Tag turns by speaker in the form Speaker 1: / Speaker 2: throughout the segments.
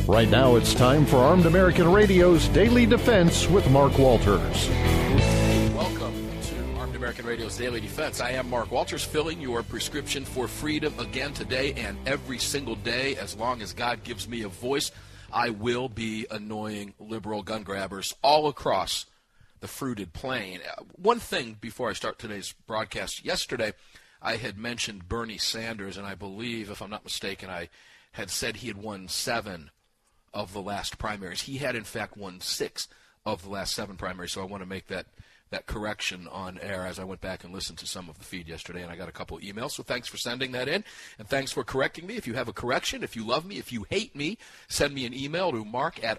Speaker 1: Right now, it's time for Armed American Radio's Daily Defense with Mark Walters.
Speaker 2: Welcome to Armed American Radio's Daily Defense. I am Mark Walters, filling your prescription for freedom again today and every single day. As long as God gives me a voice, I will be annoying liberal gun grabbers all across the fruited plain. One thing before I start today's broadcast. Yesterday, I had mentioned Bernie Sanders, and I believe, if I'm not mistaken, I had said he had won 7 of the last primaries. He had, in fact, won 6 of the last 7 primaries, so I want to make that correction on air as I went back and listened to some of the feed yesterday, and I got a couple emails, so thanks for sending that in, and thanks for correcting me. If you have a correction, if you love me, if you hate me, send me an email to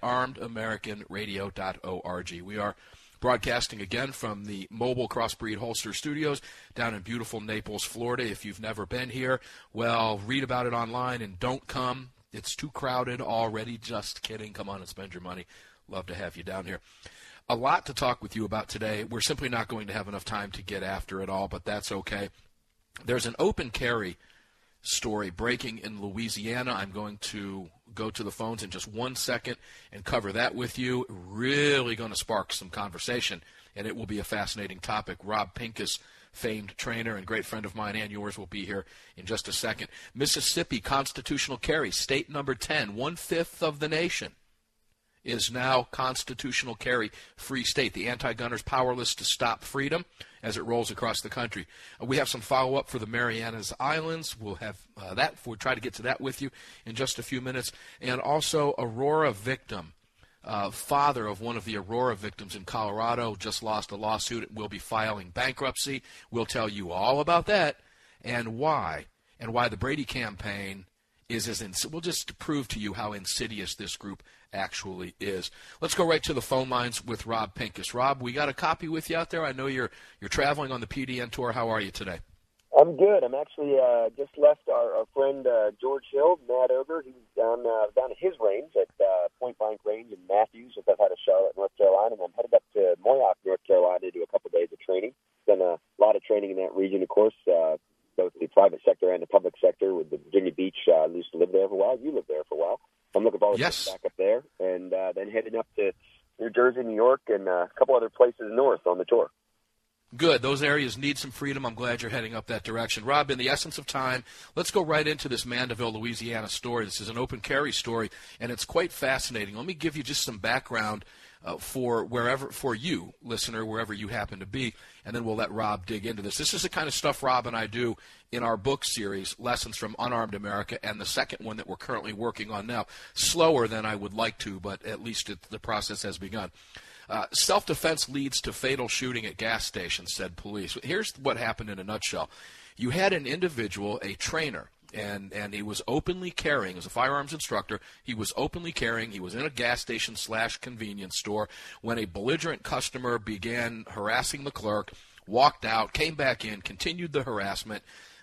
Speaker 2: mark@armedamericanradio.org. We are broadcasting again from the mobile Crossbreed Holster Studios down in beautiful Naples, Florida. If you've never been here, well, read about it online and don't come. It's too crowded already. Just kidding. Come on and spend your money. Love to have you down here. A lot to talk with you about today. We're simply not going to have enough time to get after it all, but that's okay. There's an open carry story breaking in Louisiana. I'm going to go to the phones in just 1 second and cover that with you. Really going to spark some conversation, and it will be a fascinating topic. Rob Pincus, famed trainer and great friend of mine and yours, will be here in just a second. Mississippi constitutional carry, state number 10, 1/5 of the nation, is now constitutional carry free state. The anti-gunners powerless to stop freedom as it rolls across the country. We have some follow-up for the Marianas Islands. We'll have that. We'll try to get to that with you in just a few minutes. And also, Aurora victim. Father of one of the Aurora victims in Colorado just lost a lawsuit and will be filing bankruptcy. We'll tell you all about that and why the Brady campaign is we'll just prove to you how insidious this group actually is. Let's go right to the phone lines with Rob Pincus. Rob, we got a copy with you out there. I know you're traveling on the PDN tour. How are you today?
Speaker 3: I'm good. I'm actually just left our friend George Hill, Matt Oger. He's down at his range at Point Blank Range in Matthews, just outside of Charlotte, North Carolina, and I'm headed up to Moyock, North Carolina to do a couple days of training. Done a lot of training in that region, of course, both the private sector and the public sector with the Virginia Beach. I used to live there for a while. You lived there for a while. I'm looking forward to getting back up there, and then heading up to New Jersey, New York, and a couple other places north on the tour.
Speaker 2: Good. Those areas need some freedom. I'm glad you're heading up that direction. Rob, in the essence of time, let's go right into this Mandeville, Louisiana story. This is an open carry story, and it's quite fascinating. Let me give you just some background for you, listener, wherever you happen to be, and then we'll let Rob dig into this. This is the kind of stuff Rob and I do in our book series, Lessons from Unarmed America, and the second one that we're currently working on now. Slower than I would like to, but at least the process has begun. Self-defense leads to fatal shooting at gas stations, said police. Here's what happened in a nutshell. You had an individual, a trainer, and he was openly carrying, as a firearms instructor, he was openly carrying, he was in a gas station / convenience store when a belligerent customer began harassing the clerk, walked out, came back in, continued the harassment.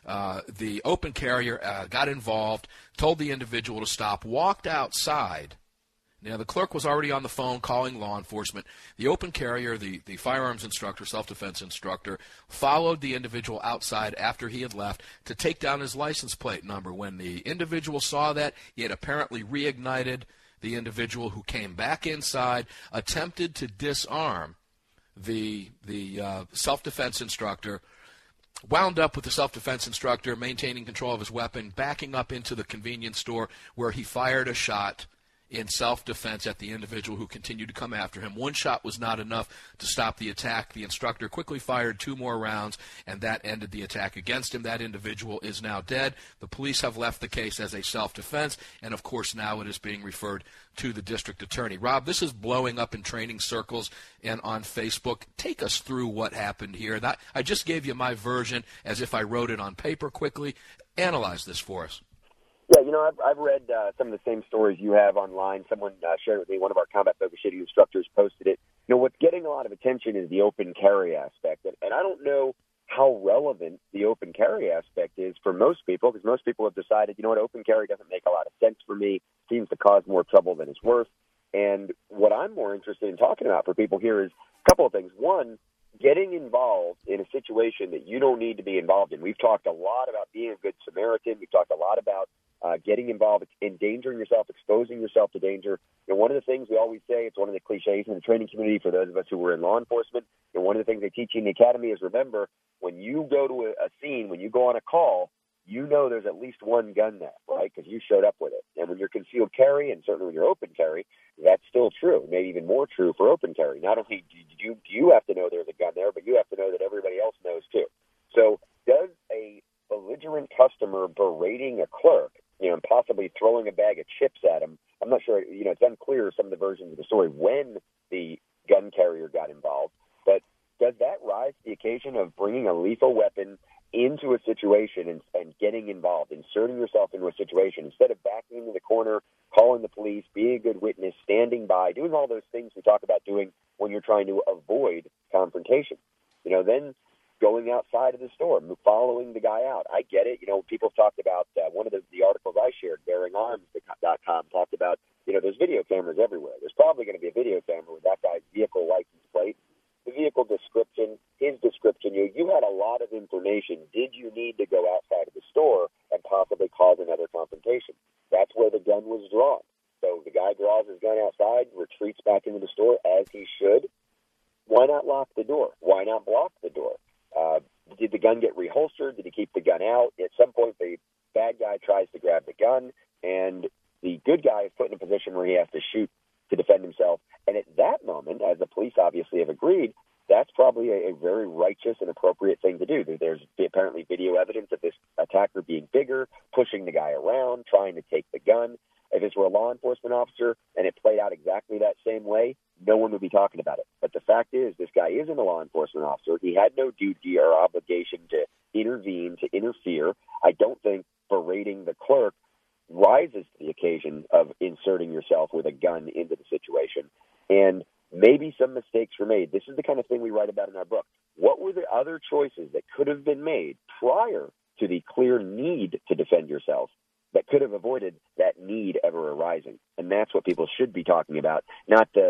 Speaker 2: The open carrier got involved, told the individual to stop, walked outside. Now, the clerk was already on the phone calling law enforcement. The open carrier, the firearms instructor, self-defense instructor, followed the individual outside after he had left to take down his license plate number. When the individual saw that, he had apparently reignited the individual, who came back inside, attempted to disarm the self-defense instructor, wound up with the self-defense instructor maintaining control of his weapon, backing up into the convenience store where he fired a shot in self-defense at the individual who continued to come after him. One shot was not enough to stop the attack. The instructor quickly fired 2 more rounds, and that ended the attack against him. That individual is now dead. The police have left the case as a self-defense, and of course now it is being referred to the district attorney. Rob, this is blowing up in training circles and on Facebook. Take us through what happened here. I just gave you my version as if I wrote it on paper quickly. Analyze this for us.
Speaker 3: Yeah, I've read some of the same stories you have online. Someone shared with me, one of our combat focus shooting instructors posted it. What's getting a lot of attention is the open carry aspect. And I don't know how relevant the open carry aspect is for most people, because most people have decided, open carry doesn't make a lot of sense for me, seems to cause more trouble than it's worth. And what I'm more interested in talking about for people here is a couple of things. One, getting involved in a situation that you don't need to be involved in. We've talked a lot about being a good Samaritan. We've talked a lot about getting involved, endangering yourself, exposing yourself to danger. One of the things we always say, it's one of the cliches in the training community for those of us who were in law enforcement, one of the things they teach you in the academy is, remember, when you go to a scene, when you go on a call, you know there's at least one gun there, right, because you showed up with it. And when you're concealed carry, and certainly when you're open carry, that's still true, maybe even more true for open carry. Not only do you have to know there's a gun there, but you have to know that everybody else knows too. So does a belligerent customer berating a clerk, and possibly throwing a bag of chips at him, I'm not sure, it's unclear some of the versions of the story when the gun carrier got involved, but does that rise to the occasion of bringing a lethal weapon into a situation and getting involved, inserting yourself into a situation, instead of backing into the corner, calling the police, being a good witness, standing by, doing all those things we talk about doing when you're trying to avoid confrontation? Then going outside of the store, following the guy out. I get it. People have talked about, one of the articles I shared, BearingArms.com, talked about, there's video cameras everywhere. There's probably going to be a video camera with that guy's vehicle license plate, the vehicle description, his description. You had a lot of information. Did you need to go outside of the store and possibly cause another confrontation? That's where the gun was drawn. So the guy draws his gun outside, retreats back into the store as he should. Why not lock the door? Why not block the door? Did the gun get reholstered? Did he keep the gun out? At some point, the bad guy tries to grab the gun, and the good guy is put in a position where he has to shoot to defend himself. And at that moment, as the police obviously have agreed, that's probably a very righteous and appropriate thing to do. There's apparently video evidence of this attacker being bigger, pushing the guy around, trying to take the gun. If this were a law enforcement officer and it played out exactly that same way, no one would be talking about it. But the fact is, this guy isn't a law enforcement officer. He had no duty or obligation to intervene, to interfere. I don't think berating the clerk rises to the occasion of inserting yourself with a gun into the situation. And maybe some mistakes were made. This is the kind of thing we write about in our book. What were the other choices that could have been made prior to the clear need to defend yourself that could have avoided that need ever arising? And that's what people should be talking about, not the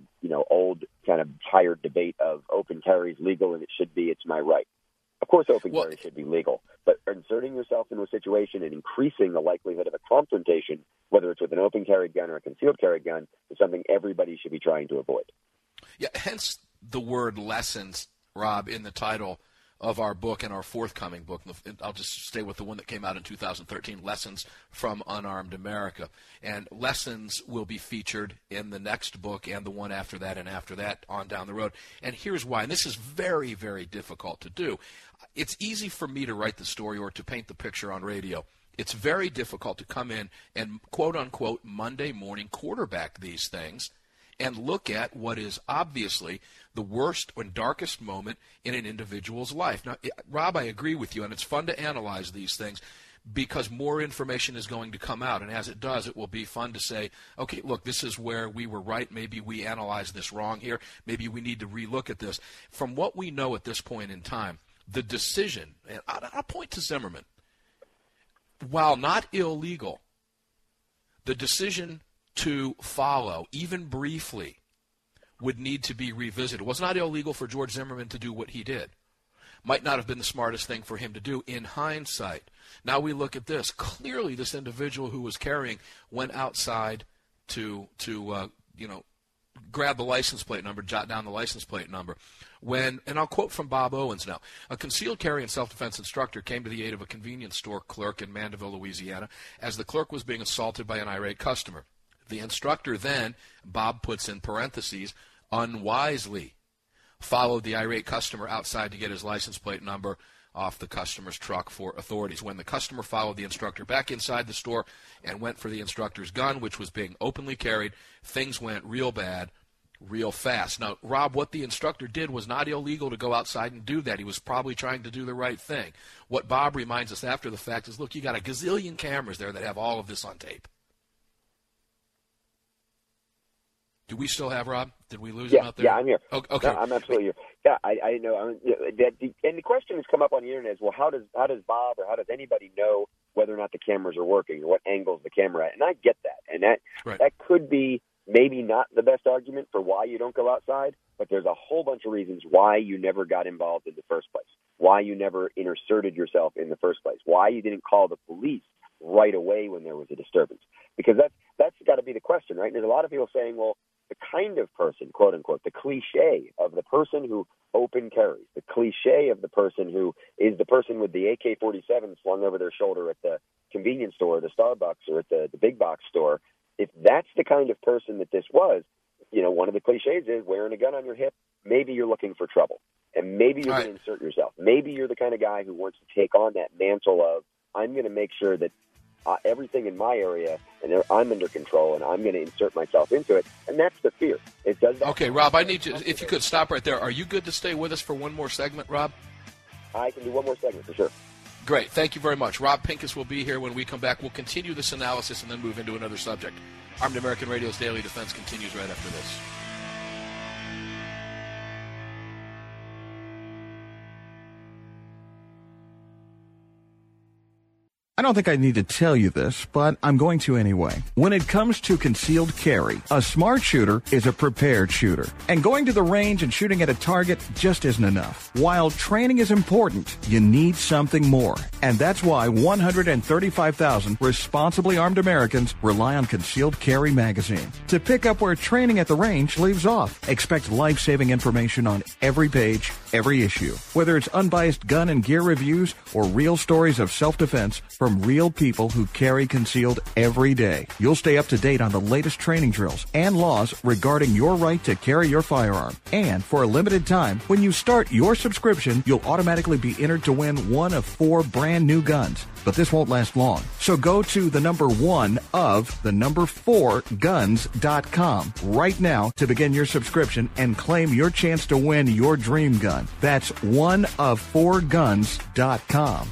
Speaker 3: old kind of tired debate of open carry is legal and it should be, it's my right. Of course, open carry should be legal, but inserting yourself into a situation and increasing the likelihood of a confrontation, whether it's with an open carry gun or a concealed carry gun, is something everybody should be trying to avoid.
Speaker 2: Yeah, hence the word lessons, Rob, in the title of our book and our forthcoming book. I'll just stay with the one that came out in 2013, Lessons from Unarmed America. And lessons will be featured in the next book and the one after that and after that on down the road. And here's why. And this is very, very difficult to do. It's easy for me to write the story or to paint the picture on radio. It's very difficult to come in and, quote-unquote, Monday morning quarterback these things and look at what is obviously the worst and darkest moment in an individual's life. Now, Rob, I agree with you, and it's fun to analyze these things because more information is going to come out, and as it does, it will be fun to say, okay, look, this is where we were right. Maybe we analyzed this wrong here. Maybe we need to relook at this. From what we know at this point in time, the decision, and I'll point to Zimmerman, while not illegal, the decision to follow, even briefly, would need to be revisited. It was not illegal for George Zimmerman to do what he did. Might not have been the smartest thing for him to do in hindsight. Now we look at this. Clearly this individual who was carrying went outside to grab the license plate number, jot down the license plate number. And I'll quote from Bob Owens now, a concealed carry and self-defense instructor came to the aid of a convenience store clerk in Mandeville, Louisiana, as the clerk was being assaulted by an irate customer. The instructor then, Bob puts in parentheses, unwisely followed the irate customer outside to get his license plate number off the customer's truck for authorities. When the customer followed the instructor back inside the store and went for the instructor's gun, which was being openly carried, things went real bad, real fast. Now, Rob, what the instructor did was not illegal to go outside and do that. He was probably trying to do the right thing. What Bob reminds us after the fact is, look, you got a gazillion cameras there that have all of this on tape. Do we still have Rob? Did we lose him out there?
Speaker 3: Yeah, I'm here.
Speaker 2: Okay,
Speaker 3: no, I'm absolutely here. Yeah, I know. And the question has come up on the internet is, well, how does Bob or how does anybody know whether or not the cameras are working or what angle's the camera at? And I get that, and that could be maybe not the best argument for why you don't go outside, but there's a whole bunch of reasons why you never got involved in the first place, why you never inserted yourself in the first place, why you didn't call the police right away when there was a disturbance? Because that's got to be the question, right? And there's a lot of people saying, well, the kind of person, quote unquote, the cliche of the person who open carries, the cliche of the person who is the person with the AK-47 slung over their shoulder at the convenience store, the Starbucks, or at the big box store, if that's the kind of person that this was, one of the cliches is wearing a gun on your hip, maybe you're looking for trouble. And maybe you're going to insert yourself. Maybe you're the kind of guy who wants to take on that mantle of, I'm going to make sure that everything in my area, and I'm under control, and I'm going to insert myself into it. And that's the fear. It does.
Speaker 2: Okay, Rob, I need you, if you could stop right there. Are you good to stay with us for one more segment, Rob?
Speaker 3: I can do one more segment for sure.
Speaker 2: Great. Thank you very much. Rob Pincus will be here when we come back. We'll continue this analysis and then move into another subject. Armed American Radio's Daily Defense continues right after this.
Speaker 4: I don't think I need to tell you this, but I'm going to anyway. When it comes to concealed carry, a smart shooter is a prepared shooter. And going to the range and shooting at a target just isn't enough. While training is important, you need something more. And that's why 135,000 responsibly armed Americans rely on Concealed Carry magazine to pick up where training at the range leaves off. Expect life-saving information on every page, every issue. Whether it's unbiased gun and gear reviews or real stories of self-defense from real people who carry concealed every day. You'll stay up to date on the latest training drills and laws regarding your right to carry your firearm. And for a limited time, when you start your subscription, you'll automatically be entered to win one of 4 brand new guns. But this won't last long. So go to the number 1 of the number 4guns.com right now to begin your subscription and claim your chance to win your dream gun. That's 1of4guns.com.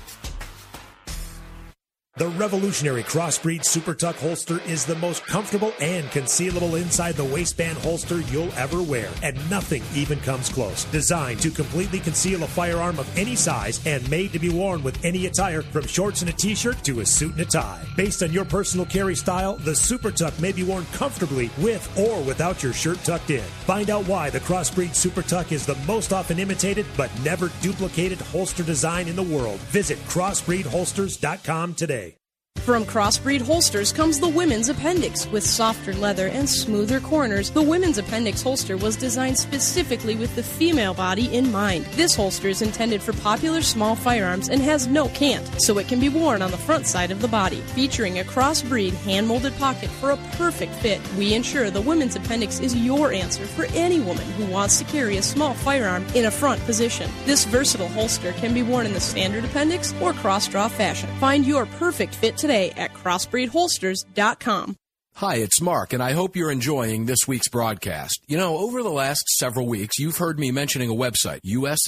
Speaker 5: The revolutionary Crossbreed Super Tuck holster is the most comfortable and concealable inside the waistband holster you'll ever wear, and nothing even comes close. Designed to completely conceal a firearm of any size and made to be worn with any attire, from shorts and a t-shirt to a suit and a tie. Based on your personal carry style, the Super Tuck may be worn comfortably with or without your shirt tucked in. Find out why the Crossbreed Super Tuck is the most often imitated but never duplicated holster design in the world. Visit crossbreedholsters.com today.
Speaker 6: From Crossbreed Holsters comes the Women's Appendix. With softer leather and smoother corners, the Women's Appendix holster was designed specifically with the female body in mind. This holster is intended for popular small firearms and has no cant, so it can be worn on the front side of the body. Featuring a Crossbreed hand-molded pocket for a perfect fit, we ensure the Women's Appendix is your answer for any woman who wants to carry a small firearm in a front position. This versatile holster can be worn in the standard appendix or cross-draw fashion. Find your perfect fit today at crossbreedholsters.com.
Speaker 7: Hi, it's Mark, and I hope you're enjoying this week's broadcast. Over the last several weeks, you've heard me mentioning a website,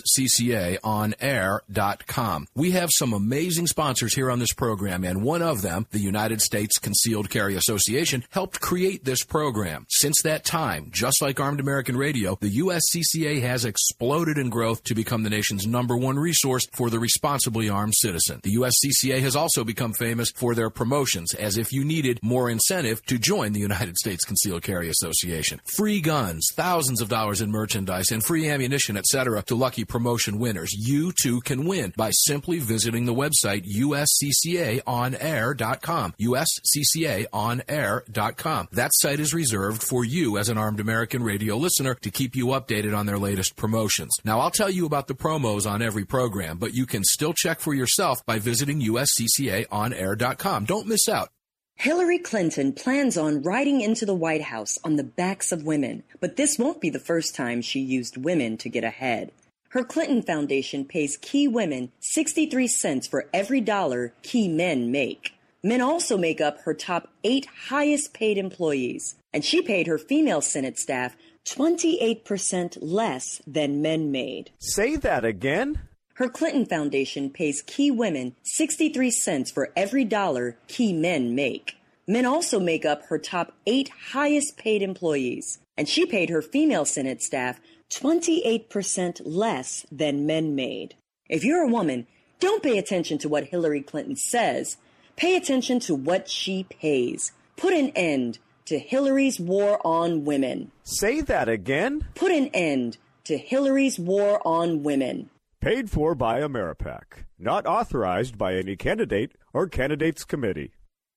Speaker 7: usccaonair.com. We have some amazing sponsors here on this program, and one of them, the United States Concealed Carry Association, helped create this program. Since that time, just like Armed American Radio, the USCCA has exploded in growth to become the nation's #1 resource for the responsibly armed citizen. The USCCA has also become famous for their promotions, as if you needed more incentive to join the United States Concealed Carry Association. Free guns, thousands of dollars in merchandise, and free ammunition, etc. to lucky promotion winners. You too can win by simply visiting the website usccaonair.com. usccaonair.com. That site is reserved for you as an Armed American Radio listener to keep you updated on their latest promotions. Now, I'll tell you about the promos on every program, but you can still check for yourself by visiting usccaonair.com. Don't miss out.
Speaker 8: Hillary Clinton plans on riding into the White House on the backs of women, but this won't be the first time she used women to get ahead. Her Clinton Foundation pays key women 63 cents for every dollar key men make. Men also make up her top 8 highest paid employees, and she paid her female Senate staff 28% less than men made.
Speaker 9: Say that again?
Speaker 8: Her Clinton Foundation pays key women 63 cents for every dollar key men make. Men also make up her top 8 highest paid employees, and she paid her female Senate staff 28% less than men made. If you're a woman, don't pay attention to what Hillary Clinton says. Pay attention to what she pays. Put an end to Hillary's war on women.
Speaker 9: Say that again?
Speaker 8: Put an end to Hillary's war on women.
Speaker 9: Paid for by Ameripac. Not authorized by any candidate or candidates committee.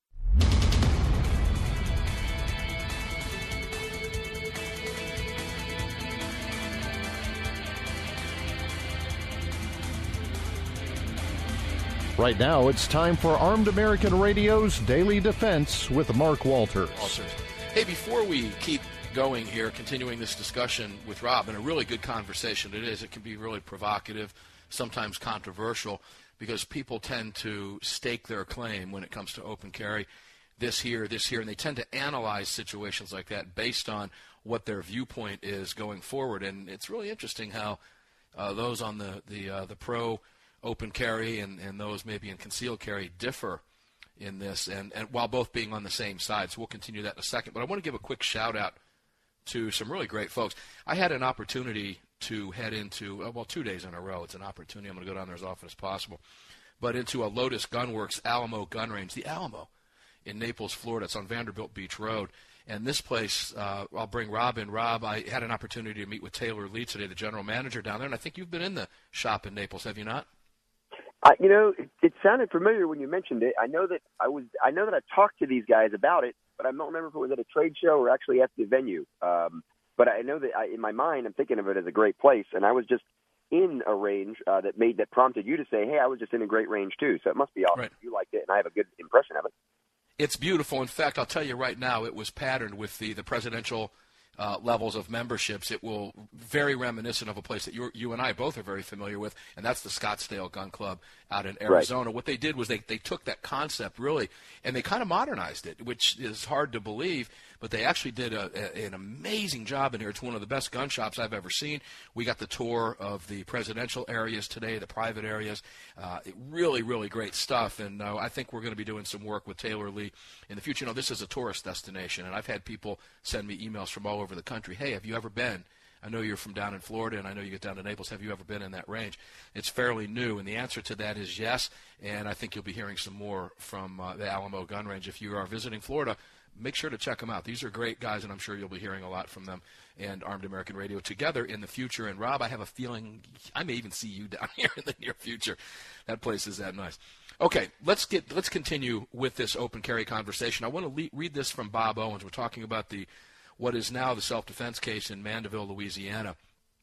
Speaker 1: Right now, it's time for Armed American Radio's Daily Defense with Mark Walters.
Speaker 2: Hey, before we keep going here, continuing this discussion with Rob, and a really good conversation it is. It can be really provocative, sometimes controversial, because people tend to stake their claim when it comes to open carry, this here, and they tend to analyze situations like that based on what their viewpoint is going forward. And it's really interesting how those on the pro open carry and those maybe in concealed carry differ in this, and while both being on the same side. So we'll continue that in a second. But I want to give a quick shout out to some really great folks. I had an opportunity to head into, 2 days in a row. It's an opportunity. I'm going to go down there as often as possible. But into a Lotus Gunworks Alamo gun range, the Alamo in Naples, Florida. It's on Vanderbilt Beach Road. And this place, I'll bring Rob in. Rob, I had an opportunity to meet with Taylor Lee today, the general manager down there. And I think you've been in the shop in Naples, have you not?
Speaker 3: It sounded familiar when you mentioned it. I know that I talked to these guys about it, but I don't remember if it was at a trade show or actually at the venue. But I know that in my mind, I'm thinking of it as a great place, and I was just in a range that prompted you to say, "Hey, I was just in a great range too." So it must be awesome. Right. You liked it, and I have a good impression of it.
Speaker 2: It's beautiful. In fact, I'll tell you right now, it was patterned with the presidential levels of memberships. It will very reminiscent of a place that you and I both are very familiar with, and that's the Scottsdale Gun Club out in Arizona. Right. What they did was they took that concept really, and they kind of modernized it, which is hard to believe, but they actually did an amazing job in here. It's one of the best gun shops I've ever seen. We got the tour of the presidential areas today, the private areas. Really, really great stuff, and I think we're going to be doing some work with Taylor Lee in the future. This is a tourist destination, and I've had people send me emails from all over the country. Hey, have you ever been? I know you're from down in Florida, and I know you get down to Naples. Have you ever been in that range? It's fairly new, and the answer to that is yes, and I think you'll be hearing some more from the Alamo Gun Range. If you are visiting Florida, make sure to check them out. These are great guys, and I'm sure you'll be hearing a lot from them and Armed American Radio together in the future. And, Rob, I have a feeling I may even see you down here in the near future. That place is that nice. Okay, let's continue with this open carry conversation. I want to read this from Bob Owens. We're talking about what is now the self-defense case in Mandeville, Louisiana.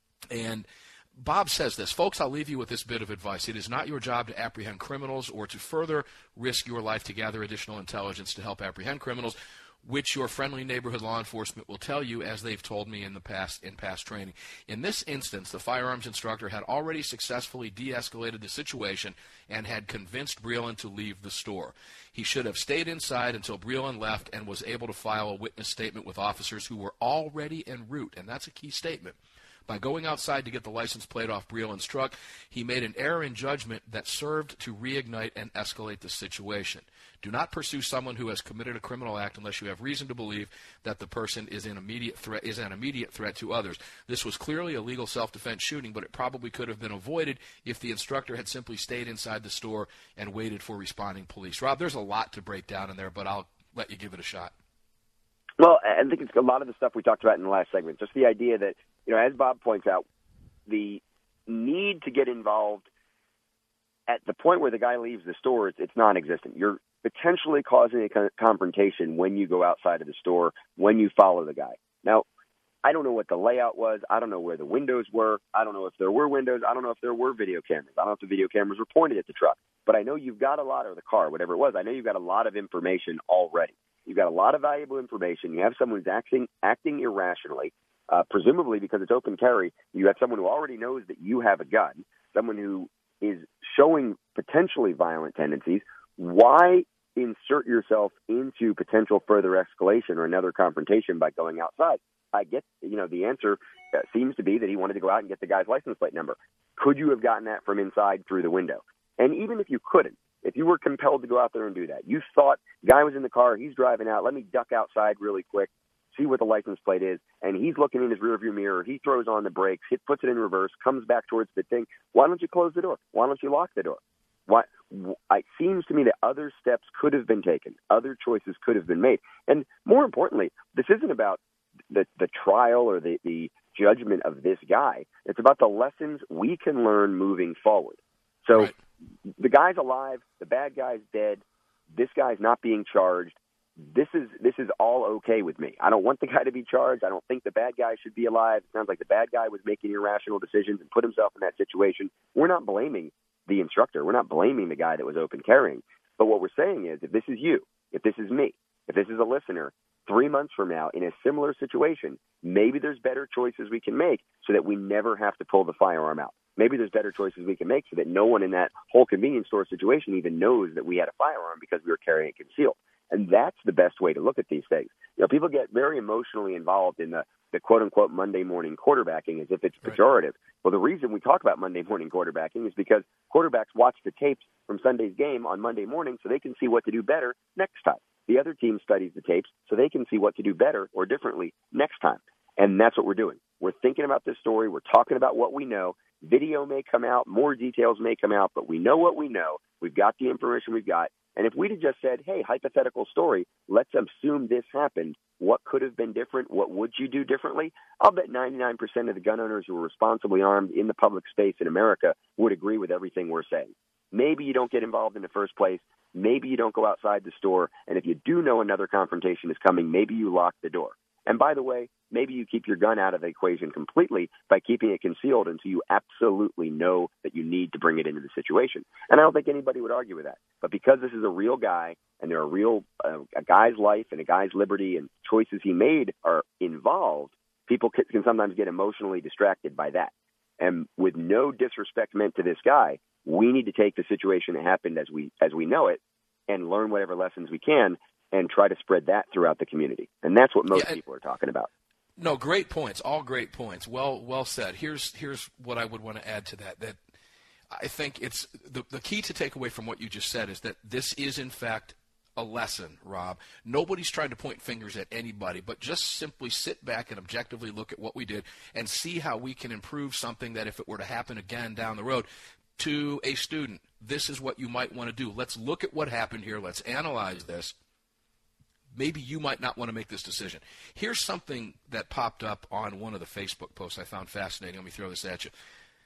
Speaker 2: And Bob says this, folks, I'll leave you with this bit of advice. It is not your job to apprehend criminals or to further risk your life to gather additional intelligence to help apprehend criminals, which your friendly neighborhood law enforcement will tell you, as they've told me in past training. In this instance, the firearms instructor had already successfully de-escalated the situation and had convinced Breland to leave the store. He should have stayed inside until Breland left and was able to file a witness statement with officers who were already en route, and that's a key statement. By going outside to get the license plate off Breland's truck, he made an error in judgment that served to reignite and escalate the situation. Do not pursue someone who has committed a criminal act unless you have reason to believe that the person is an immediate threat to others. This was clearly a legal self-defense shooting, but it probably could have been avoided if the instructor had simply stayed inside the store and waited for responding police. Rob, there's a lot to break down in there, but I'll let you give it a shot.
Speaker 3: Well, I think it's a lot of the stuff we talked about in the last segment. Just the idea that, as Bob points out, the need to get involved at the point where the guy leaves the store, it's non-existent. You're potentially causing a confrontation when you go outside of the store, when you follow the guy. Now, I don't know what the layout was. I don't know where the windows were. I don't know if there were windows. I don't know if there were video cameras. I don't know if the video cameras were pointed at the truck. But I know you've got a lot, or the car, whatever it was. I know you've got a lot of information already. You've got a lot of valuable information. You have someone who's acting irrationally, presumably because it's open carry. You have someone who already knows that you have a gun, someone who is showing potentially violent tendencies. Why insert yourself into potential further escalation or another confrontation by going outside? I get, the answer seems to be that he wanted to go out and get the guy's license plate number. Could you have gotten that from inside through the window? And even if you couldn't, if you were compelled to go out there and do that, you thought, guy was in the car, he's driving out, let me duck outside really quick, see what the license plate is, and he's looking in his rearview mirror, he throws on the brakes, puts it in reverse, comes back towards the thing. Why don't you close the door? Why don't you lock the door? It seems to me that other steps could have been taken. Other choices could have been made. And more importantly, this isn't about the trial or the judgment of this guy. It's about the lessons we can learn moving forward. So the guy's alive, the bad guy's dead, this guy's not being charged. This is all okay with me. I don't want the guy to be charged. I don't think the bad guy should be alive. It sounds like the bad guy was making irrational decisions and put himself in that situation. We're not blaming the instructor. We're not blaming the guy that was open carrying. But what we're saying is, if this is you, if this is me, if this is a listener, 3 months from now in a similar situation, maybe there's better choices we can make so that we never have to pull the firearm out. Maybe there's better choices we can make so that no one in that whole convenience store situation even knows that we had a firearm because we were carrying it concealed. And that's the best way to look at these things. You know, people get very emotionally involved in the quote-unquote Monday morning quarterbacking as if it's pejorative. Well, the reason we talk about Monday morning quarterbacking is because quarterbacks watch the tapes from Sunday's game on Monday morning so they can see what to do better next time. The other team studies the tapes so they can see what to do better or differently next time. And that's what we're doing. We're thinking about this story. We're talking about what we know. Video may come out. More details may come out. But we know what we know. We've got the information we've got. And if we'd have just said, hey, hypothetical story, let's assume this happened, what could have been different? What would you do differently? I'll bet 99% of the gun owners who are responsibly armed in the public space in America would agree with everything we're saying. Maybe you don't get involved in the first place. Maybe you don't go outside the store. And if you do know another confrontation is coming, maybe you lock the door. And by the way, maybe you keep your gun out of the equation completely by keeping it concealed until you absolutely know that you need to bring it into the situation. And I don't think anybody would argue with that. But because this is a real guy and there are real a guy's life and a guy's liberty and choices he made are involved, people can sometimes get emotionally distracted by that. And with no disrespect meant to this guy, we need to take the situation that happened as we know it and learn whatever lessons we can and try to spread that throughout the community. And that's what most people are talking about.
Speaker 2: No, great points. All great points. Well said. Here's what I would want to add to that. That I think it's the key to take away from what you just said is that this is, in fact, a lesson, Rob. Nobody's trying to point fingers at anybody, but just simply sit back and objectively look at what we did and see how we can improve something that if it were to happen again down the road to a student, this is what you might want to do. Let's look at what happened here. Let's analyze this. Maybe you might not want to make this decision. Here's something that popped up on one of the Facebook posts I found fascinating. Let me throw this at you.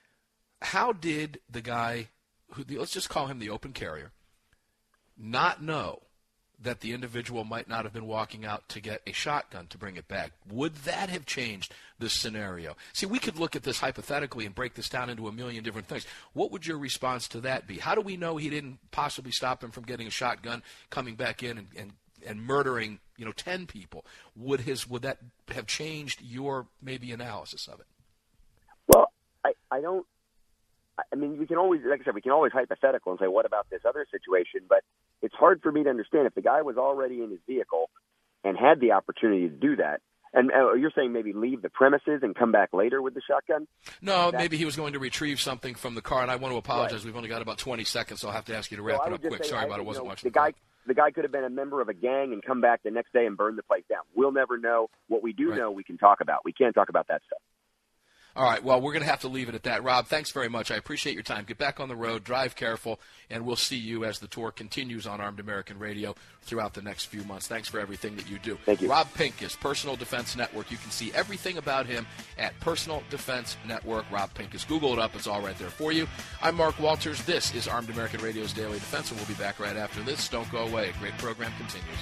Speaker 2: How did the guy, let's just call him the open carrier, not know that the individual might not have been walking out to get a shotgun to bring it back? Would that have changed this scenario? See, we could look at this hypothetically and break this down into a million different things. What would your response to that be? How do we know he didn't possibly stop him from getting a shotgun, coming back in and murdering, 10 people? Would that have changed your maybe analysis of it?
Speaker 3: Well, we can always, like I said, we can always hypothetical and say, what about this other situation? But it's hard for me to understand if the guy was already in his vehicle and had the opportunity to do that. And you're saying maybe leave the premises and come back later with the shotgun?
Speaker 2: No, maybe he was going to retrieve something from the car, and I want to apologize. Right. We've only got about 20 seconds, so I'll have to ask you to wrap it up quick. Sorry about it. I wasn't watching
Speaker 3: the guy could have been a member of a gang and come back the next day and burn the place down. We'll never know. What we do know, we can talk about. We can't talk about that stuff.
Speaker 2: All right, well, we're going to have to leave it at that. Rob, thanks very much. I appreciate your time. Get back on the road, drive careful, and we'll see you as the tour continues on Armed American Radio throughout the next few months. Thanks for everything that you do.
Speaker 3: Thank you.
Speaker 2: Rob Pincus, Personal Defense Network. You can see everything about him at Personal Defense Network. Rob Pincus. Google it up. It's all right there for you. I'm Mark Walters. This is Armed American Radio's Daily Defense, and we'll be back right after this. Don't go away. A great program continues.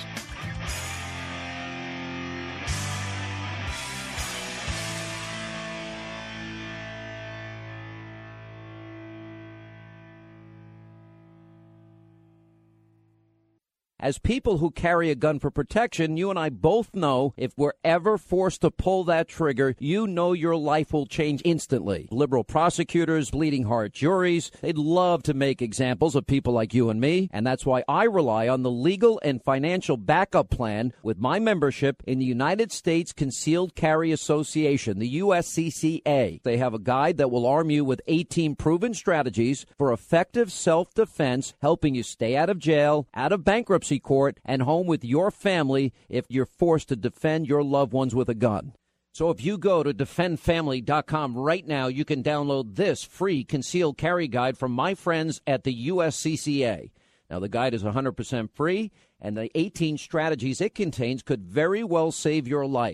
Speaker 10: As people who carry a gun for protection, you and I both know if we're ever forced to pull that trigger, you know your life will change instantly. Liberal prosecutors, bleeding heart juries, they'd love to make examples of people like you and me, and that's why I rely on the legal and financial backup plan with my membership in the United States Concealed Carry Association, the USCCA. They have a guide that will arm you with 18 proven strategies for effective self-defense, helping you stay out of jail, out of bankruptcy court, and home with your family if you're forced to defend your loved ones with a gun. So if you go to defendfamily.com right now, you can download this free concealed carry guide from my friends at the USCCA. Now, the guide is 100% free, and the 18 strategies it contains could very well save your life.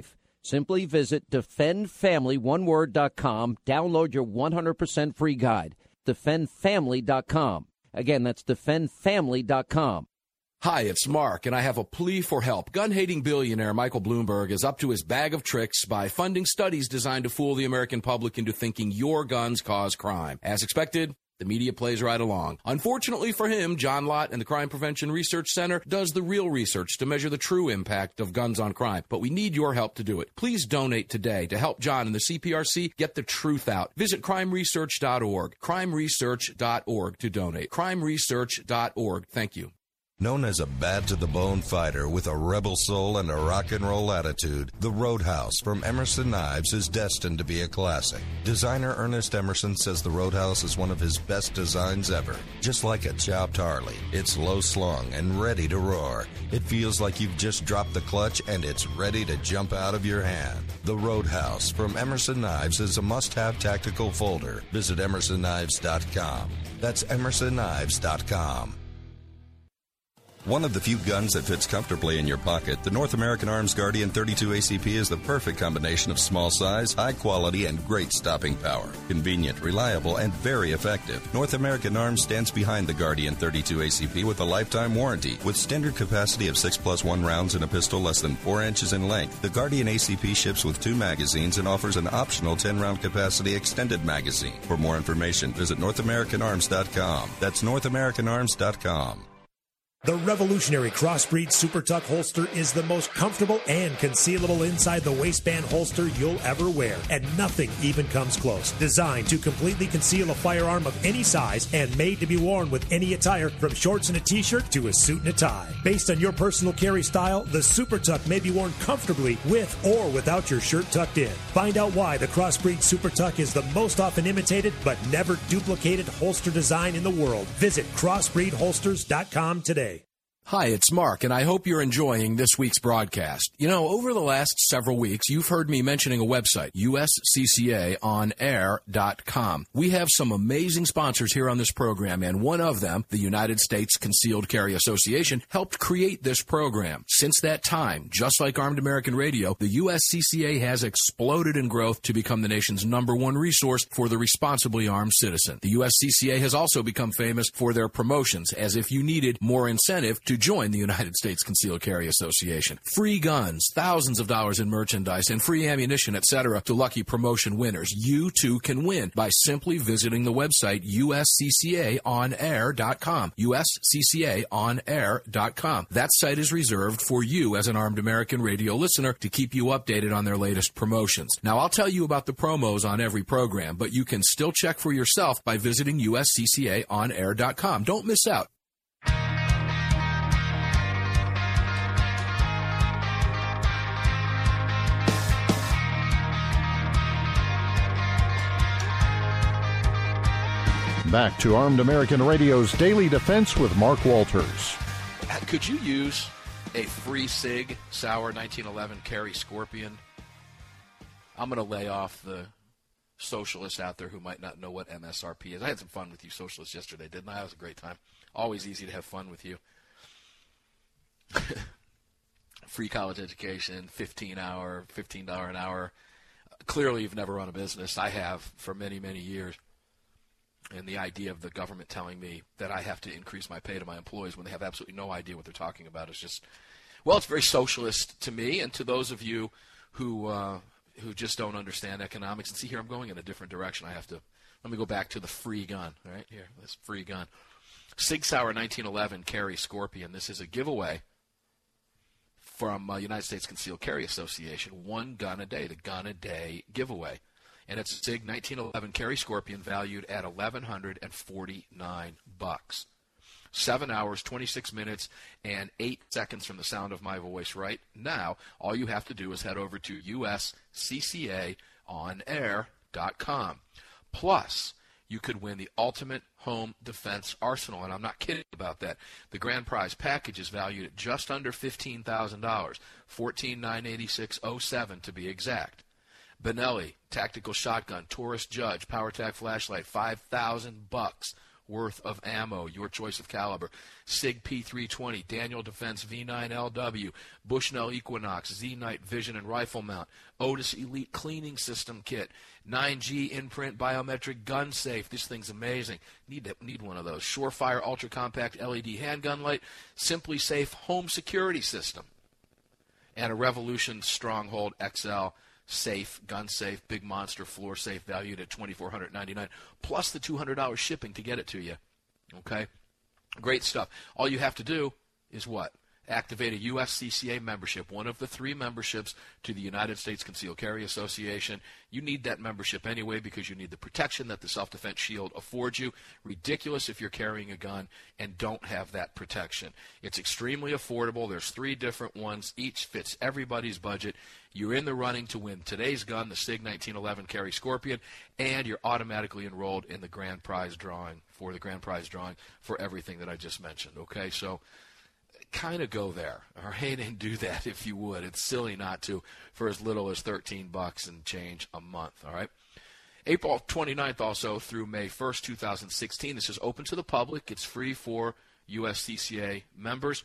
Speaker 10: Simply visit defendfamily.com, download your 100% free guide. defendfamily.com. Again, that's defendfamily.com.
Speaker 7: Hi, it's Mark, and I have a plea for help. Gun-hating billionaire Michael Bloomberg is up to his bag of tricks by funding studies designed to fool the American public into thinking your guns cause crime. As expected, the media plays right along. Unfortunately for him, John Lott and the Crime Prevention Research Center does the real research to measure the true impact of guns on crime. But we need your help to do it. Please donate today to help John and the CPRC get the truth out. Visit crimeresearch.org. crimeresearch.org to donate. crimeresearch.org. Thank you.
Speaker 11: Known as a bad-to-the-bone fighter with a rebel soul and a rock and roll attitude, the Roadhouse from Emerson Knives is destined to be a classic. Designer Ernest Emerson says the Roadhouse is one of his best designs ever. Just like a chopped Harley, it's low-slung and ready to roar. It feels like you've just dropped the clutch and it's ready to jump out of your hand. The Roadhouse from Emerson Knives is a must-have tactical folder. Visit emersonKnives.com. That's emersonKnives.com. One of the few guns that fits comfortably in your pocket, the North American Arms Guardian 32 ACP is the perfect combination of small size, high quality, and great stopping power. Convenient, reliable, and very effective. North American Arms stands behind the Guardian 32 ACP with a lifetime warranty. With standard capacity of 6+1 rounds in a pistol less than 4 inches in length, the Guardian ACP ships with 2 magazines and offers an optional 10-round capacity extended magazine. For more information, visit NorthAmericanArms.com. That's NorthAmericanArms.com.
Speaker 5: The revolutionary Crossbreed Super Tuck holster is the most comfortable and concealable inside the waistband holster you'll ever wear, and nothing even comes close. Designed to completely conceal a firearm of any size and made to be worn with any attire, from shorts and a t-shirt to a suit and a tie. Based on your personal carry style, the Super Tuck may be worn comfortably with or without your shirt tucked in. Find out why the Crossbreed Super Tuck is the most often imitated but never duplicated holster design in the world. Visit CrossbreedHolsters.com today.
Speaker 7: Hi, it's Mark, and I hope you're enjoying this week's broadcast. You know, over the last several weeks, you've heard me mentioning a website, USCCAOnAir.com. We have some amazing sponsors here on this program, and one of them, the United States Concealed Carry Association, helped create this program. Since that time, just like Armed American Radio, the USCCA has exploded in growth to become the nation's #1 resource for the responsibly armed citizen. The USCCA has also become famous for their promotions, as if you needed more incentive to join the United States Concealed Carry Association. Free guns, thousands of dollars in merchandise, and free ammunition, etc. to lucky promotion winners. You too can win by simply visiting the website USCCAOnAir.com. USCCAOnAir.com. That site is reserved for you as an Armed American Radio listener to keep you updated on their latest promotions. Now, I'll tell you about the promos on every program, but you can still check for yourself by visiting USCCAOnAir.com. Don't miss out.
Speaker 1: Back to Armed American Radio's Daily Defense with Mark Walters.
Speaker 2: Could you use a free SIG Sauer 1911 Carry Scorpion? I'm going to lay off the socialists out there who might not know what MSRP is. I had some fun with you socialists yesterday, didn't I? It was a great time. Always easy to have fun with you. Free college education, $15 an hour. Clearly you've never run a business. I have for many, many years. And the idea of the government telling me that I have to increase my pay to my employees when they have absolutely no idea what they're talking about is just, well, it's very socialist to me and to those of you who just don't understand economics. And see, here I'm going in a different direction. Let me go back to the free gun, right here, this free gun. Sig Sauer 1911 Carry Scorpion. This is a giveaway from United States Concealed Carry Association. 1 gun a day, the gun a day giveaway. And it's a SIG 1911 Carry Scorpion valued at $1,149. 7 hours, 26 minutes, and 8 seconds from the sound of my voice right now. All you have to do is head over to USCCAOnAir.com. Plus, you could win the ultimate home defense arsenal, and I'm not kidding about that. The grand prize package is valued at just under $15,000, $14,986.07 to be exact. Benelli tactical shotgun, Taurus Judge, PowerTac flashlight, $5,000. worth of ammo, your choice of caliber. SIG P320, Daniel Defense V9LW, Bushnell Equinox, Z-Night Vision and Rifle Mount, Otis Elite Cleaning System Kit, 9G Imprint Biometric Gun Safe. This thing's amazing. Need one of those. Surefire Ultra Compact LED Handgun Light, Simply Safe Home Security System, and a Revolution Stronghold XL safe, gun safe, big monster floor safe, valued at $2,499, plus the $200 shipping to get it to you. Okay? Great stuff. All you have to do is what? Activate a USCCA membership, one of the 3 memberships to the United States Concealed Carry Association. You need that membership anyway because you need the protection that the Self-Defense Shield affords you. Ridiculous if you're carrying a gun and don't have that protection. It's extremely affordable. There's 3 different ones. Each fits everybody's budget. You're in the running to win today's gun, the SIG 1911 Carry Scorpion, and you're automatically enrolled in the grand prize drawing for everything that I just mentioned. Okay, so kind of go there, all right, and do that if you would. It's silly not to for as little as $13 and change a month, all right? April 29th also through May 1st, 2016. This is open to the public. It's free for USCCA members.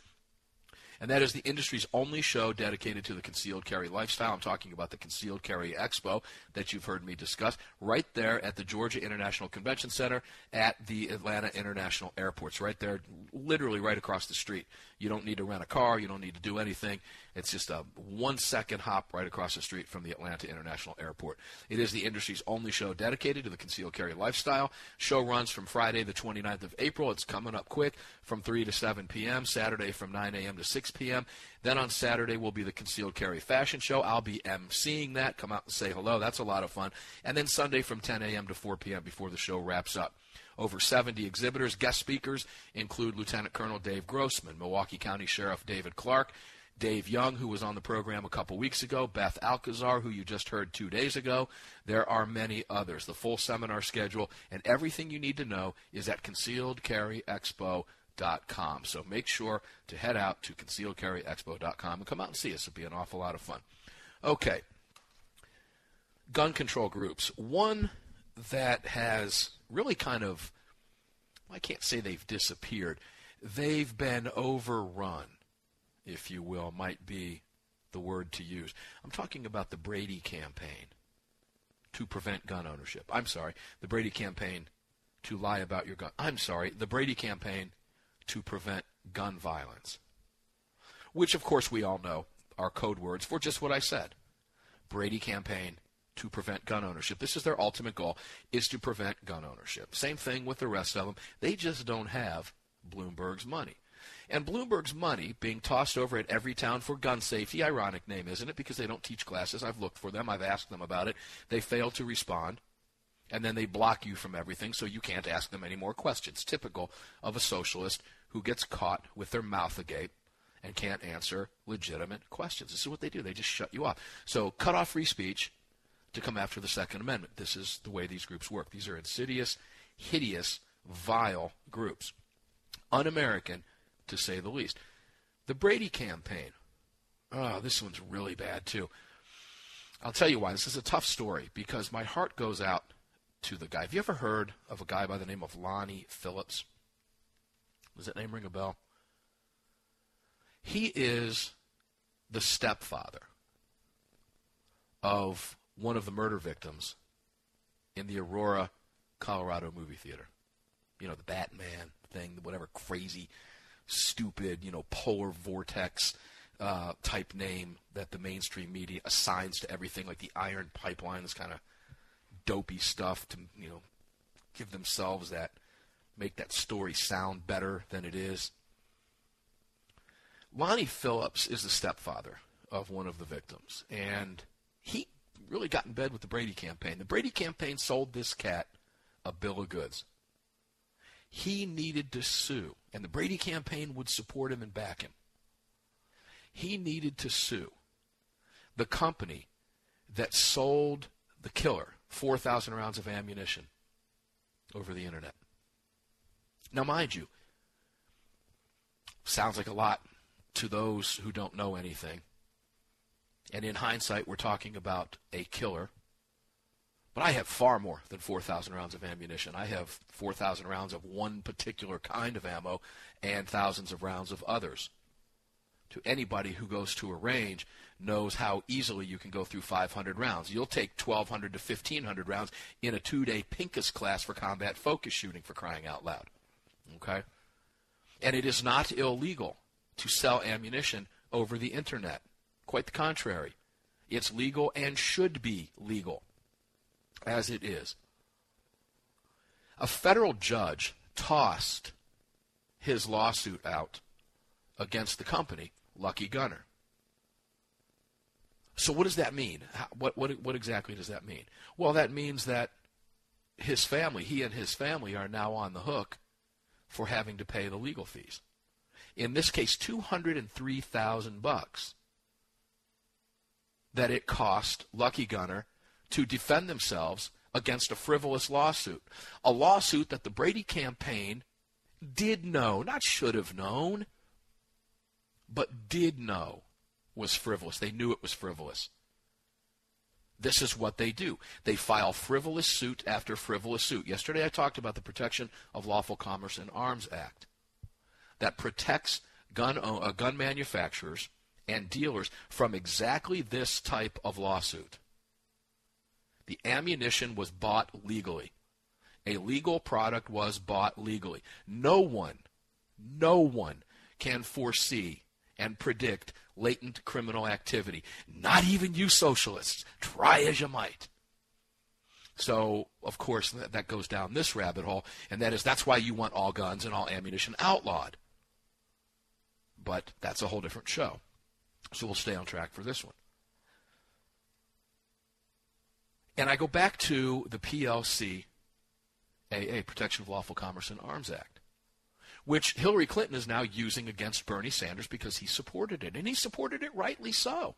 Speaker 2: And that is the industry's only show dedicated to the concealed carry lifestyle. I'm talking about the Concealed Carry Expo that you've heard me discuss right there at the Georgia International Convention Center at the Atlanta International Airport. It's right there, literally right across the street. You don't need to rent a car. You don't need to do anything. It's just a 1-second hop right across the street from the Atlanta International Airport. It is the industry's only show dedicated to the concealed carry lifestyle. Show runs from Friday the 29th of April. It's coming up quick from 3 to 7 p.m., Saturday from 9 a.m. to 6 p.m. Then on Saturday will be the Concealed Carry Fashion Show. I'll be emceeing that. Come out and say hello. That's a lot of fun. And then Sunday from 10 a.m. to 4 p.m. before the show wraps up. Over 70 exhibitors. Guest speakers include Lieutenant Colonel Dave Grossman, Milwaukee County Sheriff David Clark, Dave Young, who was on the program a couple weeks ago, Beth Alcazar, who you just heard 2 days ago. There are many others. The full seminar schedule and everything you need to know is at concealedcarryexpo.com. So make sure to head out to concealedcarryexpo.com and come out and see us. It'll be an awful lot of fun. Okay. Gun control groups. One that has really kind of, I can't say they've disappeared. They've been overrun, if you will, might be the word to use. I'm talking about the Brady campaign to prevent gun ownership. I'm sorry, the Brady campaign to lie about your gun. I'm sorry, the Brady campaign to prevent gun violence, which, of course, we all know are code words for just what I said. Brady campaign to prevent gun ownership. This is their ultimate goal, is to prevent gun ownership. Same thing with the rest of them. They just don't have Bloomberg's money. And Bloomberg's money being tossed over at Everytown for gun safety, ironic name, isn't it? Because they don't teach classes. I've looked for them. I've asked them about it. They fail to respond. And then they block you from everything so you can't ask them any more questions. Typical of a socialist who gets caught with their mouth agape and can't answer legitimate questions. This is what they do. They just shut you off. So cut off free speech to come after the Second Amendment. This is the way these groups work. These are insidious, hideous, vile groups. Un-American, to say the least. The Brady campaign. Oh, this one's really bad, too. I'll tell you why. This is a tough story because my heart goes out to the guy. Have you ever heard of a guy by the name of Lonnie Phillips? Does that name ring a bell? He is the stepfather of one of the murder victims in the Aurora, Colorado movie theater. You know, the Batman thing, whatever crazy, stupid, polar vortex type name that the mainstream media assigns to everything, like the Iron Pipeline, this kind of dopey stuff to, give themselves that, make that story sound better than it is. Lonnie Phillips is the stepfather of one of the victims, and he really got in bed with the Brady campaign. The Brady campaign sold this cat a bill of goods. He needed to sue, and the Brady campaign would support him and back him. He needed to sue the company that sold the killer 4,000 rounds of ammunition over the internet. Now, mind you, sounds like a lot to those who don't know anything. And in hindsight, we're talking about a killer But I have far more than 4,000 rounds of ammunition. I have 4,000 rounds of one particular kind of ammo and thousands of rounds of others. To anybody who goes to a range knows how easily you can go through 500 rounds. You'll take 1,200 to 1,500 rounds in a 2-day Pincus class for combat focus shooting, for crying out loud. Okay? And it is not illegal to sell ammunition over the Internet. Quite the contrary. It's legal and should be legal, as it is. A federal judge tossed his lawsuit out against the company, Lucky Gunner. So what does that mean? What exactly does that mean? Well, that means that he and his family are now on the hook for having to pay the legal fees. In this case, $203,000 that it cost Lucky Gunner to defend themselves against a frivolous lawsuit. A lawsuit that the Brady campaign did know, not should have known, but did know was frivolous. They knew it was frivolous. This is what they do. They file frivolous suit after frivolous suit. Yesterday I talked about the Protection of Lawful Commerce in Arms Act that protects gun manufacturers and dealers from exactly this type of lawsuit. The ammunition was bought legally. A legal product was bought legally. No one can foresee and predict latent criminal activity. Not even you socialists. Try as you might. So, of course, that goes down this rabbit hole, and that's why you want all guns and all ammunition outlawed. But that's a whole different show. So we'll stay on track for this one. And I go back to the PLCAA, Protection of Lawful Commerce in Arms Act, which Hillary Clinton is now using against Bernie Sanders because he supported it. And he supported it rightly so.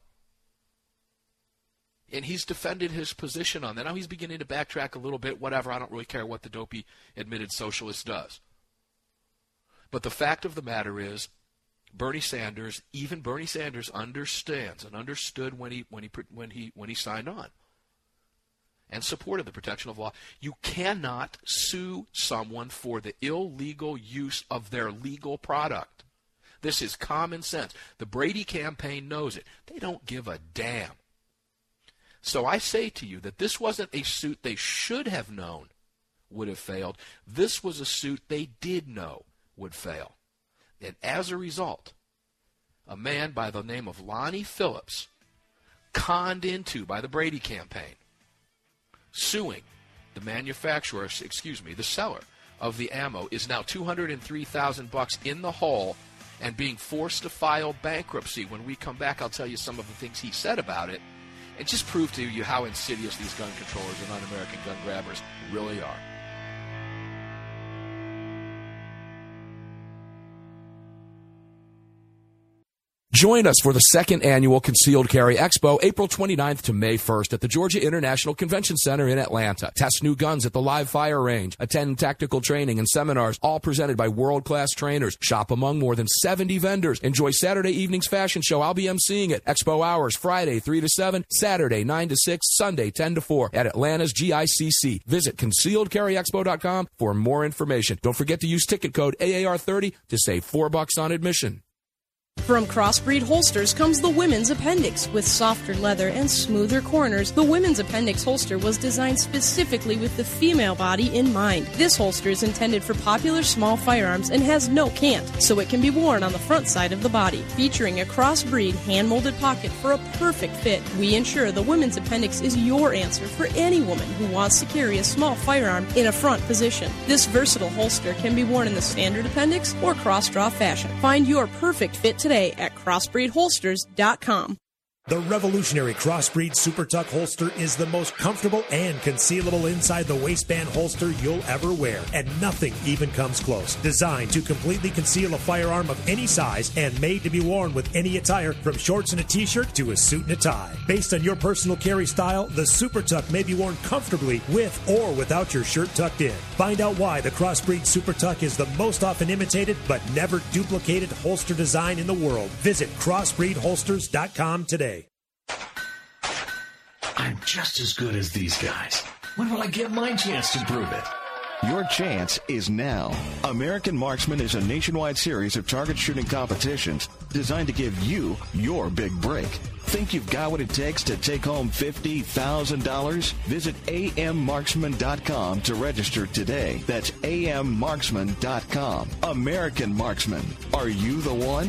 Speaker 2: And he's defended his position on that. Now he's beginning to backtrack a little bit, whatever. I don't really care what the dopey admitted socialist does. But the fact of the matter is, even Bernie Sanders understands and understood when he signed on and supported the protection of law. You cannot sue someone for the illegal use of their legal product. This is common sense. The Brady campaign knows it. They don't give a damn. So I say to you that this wasn't a suit they should have known would have failed. This was a suit they did know would fail. And as a result, a man by the name of Lonnie Phillips, conned into by the Brady campaign, suing the the seller of the ammo, is now $203,000 in the hole and being forced to file bankruptcy. When we come back, I'll tell you some of the things he said about it and just prove to you how insidious these gun controllers and un-American gun grabbers really are.
Speaker 7: Join us for the second annual Concealed Carry Expo, April 29th to May 1st at the Georgia International Convention Center in Atlanta. Test new guns at the live fire range. Attend tactical training and seminars, all presented by world-class trainers. Shop among more than 70 vendors. Enjoy Saturday evening's fashion show. I'll be emceeing it. Expo hours, Friday 3 to 7, Saturday 9 to 6, Sunday 10 to 4 at Atlanta's GICC. Visit ConcealedCarryExpo.com for more information. Don't forget to use ticket code AAR30 to save $4 on admission.
Speaker 6: From Crossbreed Holsters comes the Women's Appendix. With softer leather and smoother corners, the Women's Appendix holster was designed specifically with the female body in mind. This holster is intended for popular small firearms and has no cant, so it can be worn on the front side of the body. Featuring a crossbreed hand-molded pocket for a perfect fit, we ensure the Women's Appendix is your answer for any woman who wants to carry a small firearm in a front position. This versatile holster can be worn in the standard appendix or cross-draw fashion. Find your perfect fit today at crossbreedholsters.com.
Speaker 5: The revolutionary Crossbreed Super Tuck holster is the most comfortable and concealable inside the waistband holster you'll ever wear, and nothing even comes close. Designed to completely conceal a firearm of any size and made to be worn with any attire, from shorts and a t-shirt to a suit and a tie. Based on your personal carry style, the Super Tuck may be worn comfortably with or without your shirt tucked in. Find out why the Crossbreed Super Tuck is the most often imitated but never duplicated holster design in the world. Visit crossbreedholsters.com today.
Speaker 12: I'm just as good as these guys. When will I get my chance to prove it?
Speaker 4: Your chance is now. American Marksman is a nationwide series of target shooting competitions designed to give you your big break. Think you've got what it takes to take home $50,000? Visit ammarksman.com to register today. That's ammarksman.com. American Marksman. Are you the one?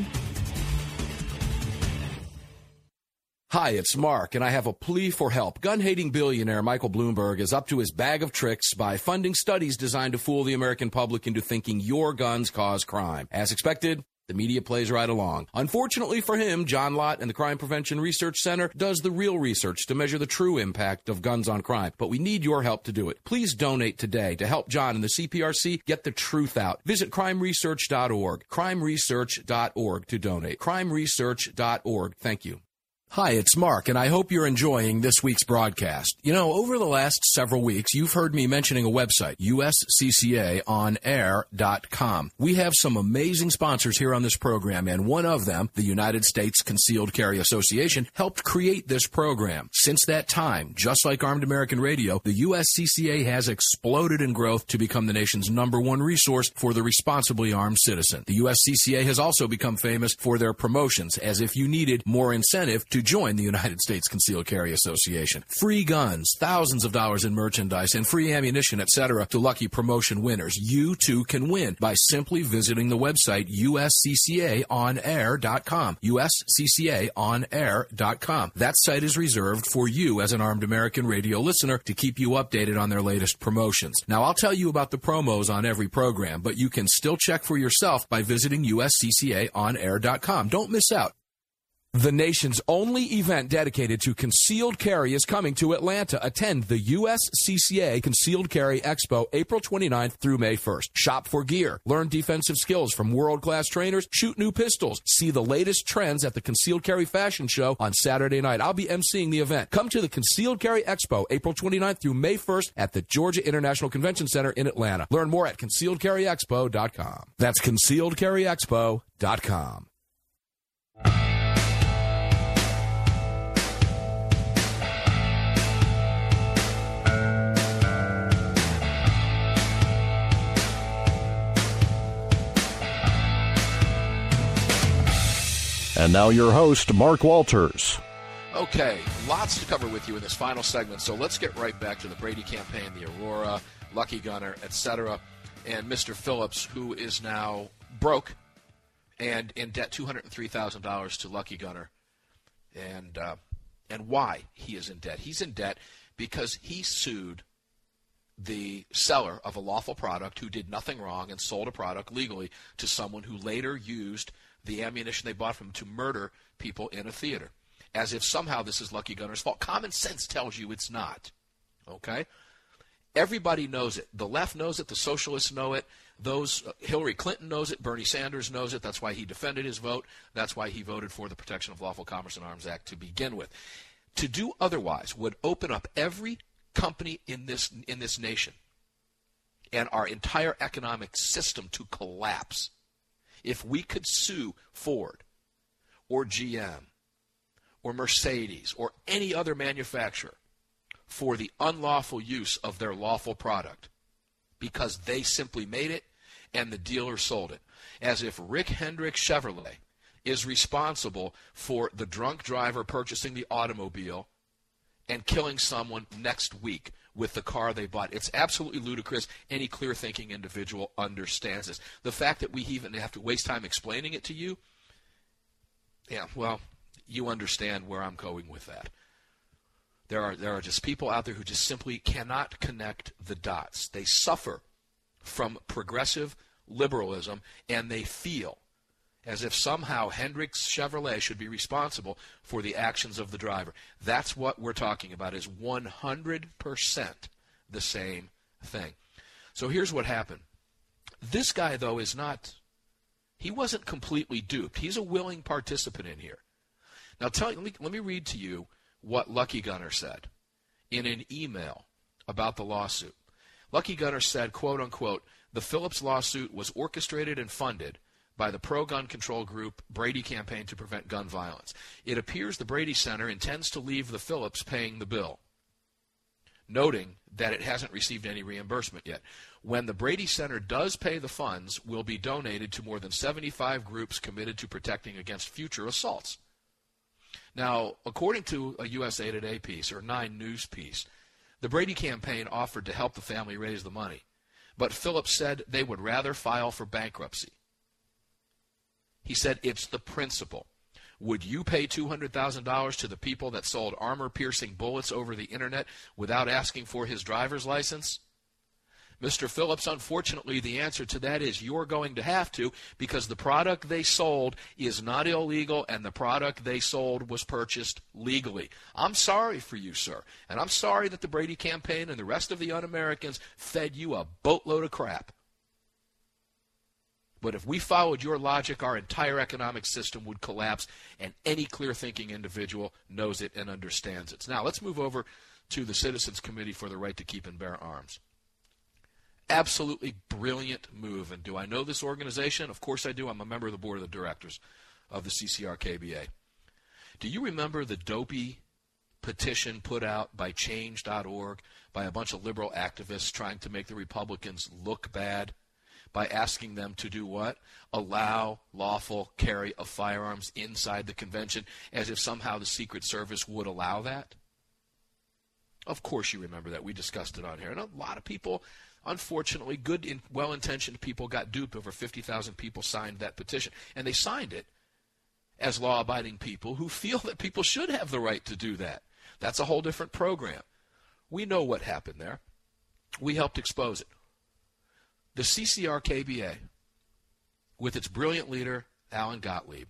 Speaker 7: Hi, it's Mark, and I have a plea for help. Gun-hating billionaire Michael Bloomberg is up to his bag of tricks by funding studies designed to fool the American public into thinking your guns cause crime. As expected, the media plays right along. Unfortunately for him, John Lott and the Crime Prevention Research Center does the real research to measure the true impact of guns on crime. But we need your help to do it. Please donate today to help John and the CPRC get the truth out. Visit crimeresearch.org. crimeresearch.org to donate. crimeresearch.org. Thank you. Hi, it's Mark, and I hope you're enjoying this week's broadcast. You know, over the last several weeks, you've heard me mentioning a website, usccaaonair.com. We have some amazing sponsors here on this program, and one of them, the United States Concealed Carry Association, helped create this program. Since that time, just like Armed American Radio, the USCCA has exploded in growth to become the nation's #1 resource for the responsibly armed citizen. The USCCA has also become famous for their promotions, as if you needed more incentive to join the United States Concealed Carry Association. Free guns, thousands of dollars in merchandise, and free ammunition, etc. to lucky promotion winners. You, too, can win by simply visiting the website usccaaonair.com. usccaaonair.com. That site is reserved for you as an Armed American Radio listener to keep you updated on their latest promotions. Now, I'll tell you about the promos on every program, but you can still check for yourself by visiting usccaaonair.com. Don't miss out. The nation's only event dedicated to concealed carry is coming to Atlanta. Attend the USCCA Concealed Carry Expo April 29th through May 1st. Shop for gear, learn defensive skills from world-class trainers, shoot new pistols, see the latest trends at the Concealed Carry Fashion Show on Saturday night. I'll be emceeing the event. Come to the Concealed Carry Expo April 29th through May 1st at the Georgia International Convention Center in Atlanta. Learn more at concealedcarryexpo.com. That's concealedcarryexpo.com.
Speaker 1: And now your host, Mark Walters.
Speaker 2: Okay, lots to cover with you in this final segment, so let's get right back to the Brady campaign, the Aurora, Lucky Gunner, etc., and Mr. Phillips, who is now broke and in debt $203,000 to Lucky Gunner, and why he is in debt. He's in debt because he sued the seller of a lawful product who did nothing wrong and sold a product legally to someone who later used the ammunition they bought from him to murder people in a theater, as if somehow this is Lucky Gunner's fault. Common sense tells you it's not, okay? Everybody knows it. The left knows it. The socialists know it. Hillary Clinton knows it. Bernie Sanders knows it. That's why he defended his vote. That's why he voted for the Protection of Lawful Commerce and Arms Act to begin with. To do otherwise would open up every company in this nation and our entire economic system to collapse. If we could sue Ford or GM or Mercedes or any other manufacturer for the unlawful use of their lawful product because they simply made it and the dealer sold it, as if Rick Hendrick Chevrolet is responsible for the drunk driver purchasing the automobile and killing someone next week with the car they bought. It's absolutely ludicrous. Any clear-thinking individual understands this. The fact that we even have to waste time explaining it to you, yeah, well, you understand where I'm going with that. There are just people out there who just simply cannot connect the dots. They suffer from progressive liberalism, and they feel as if somehow Hendricks Chevrolet should be responsible for the actions of the driver. That's what we're talking about, is 100% the same thing. So here's what happened. This guy, though, he wasn't completely duped. He's a willing participant in here. Now, let me read to you what Lucky Gunner said in an email about the lawsuit. Lucky Gunner said, quote, unquote, the Phillips lawsuit was orchestrated and funded by the pro-gun control group Brady Campaign to Prevent Gun Violence. It appears the Brady Center intends to leave the Phillips paying the bill. noting that it hasn't received any reimbursement yet. When the Brady Center does pay, the funds will be donated to more than 75 groups committed to protecting against future assaults. Now, according to a USA Today piece, or 9 News piece, the Brady campaign offered to help the family raise the money, but Phillips said they would rather file for bankruptcy. He said, it's the principle. Would you pay $200,000 to the people that sold armor-piercing bullets over the Internet without asking for his driver's license? Mr. Phillips, unfortunately, the answer to that is you're going to have to, because the product they sold is not illegal and the product they sold was purchased legally. I'm sorry for you, sir, and I'm sorry that the Brady campaign and the rest of the un-Americans fed you a boatload of crap. But if we followed your logic, our entire economic system would collapse, and any clear-thinking individual knows it and understands it. Now, let's move over to the Citizens Committee for the Right to Keep and Bear Arms. Absolutely brilliant move. And do I know this organization? Of course I do. I'm a member of the board of directors of the CCR-KBA. Do you remember the dopey petition put out by Change.org by a bunch of liberal activists trying to make the Republicans look bad by asking them to do what? Allow lawful carry of firearms inside the convention, as if somehow the Secret Service would allow that? Of course you remember that. We discussed it on here. And a lot of people, unfortunately, good, well-intentioned people got duped. Over 50,000 people signed that petition. And they signed it as law-abiding people who feel that people should have the right to do that. That's a whole different program. We know what happened there. We helped expose it. The CCR-KBA, with its brilliant leader, Alan Gottlieb,